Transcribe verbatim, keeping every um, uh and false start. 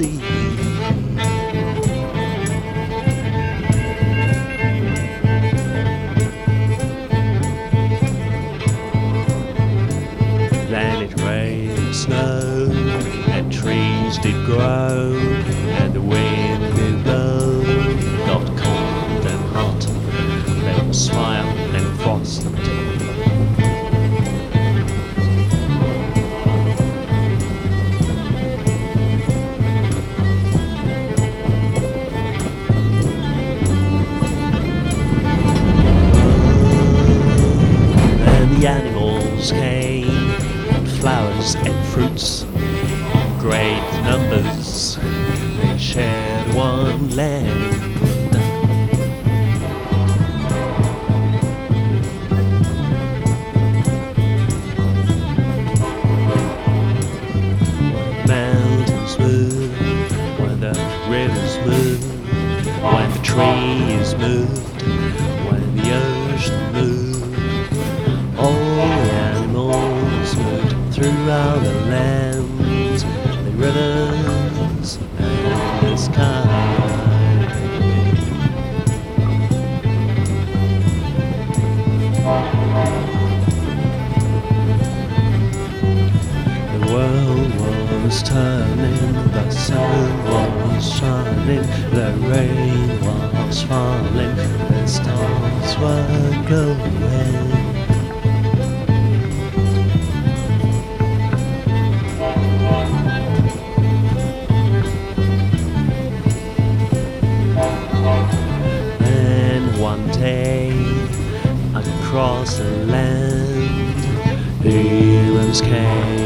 sea. Then it rained snow, and trees did grow, and the wind did blow. Got cold and hot, there was fire and frost. And the animals came, and flowers and fruits, great numbers, they shared one land. Mountains move, when the rivers move, when the trees moved, when the ocean moved, all the animals moved throughout the lands, the rivers and the sky. The world was turning, the sun was shining, the rain was falling, the stars were glowing. Then one day, across the land, humans came.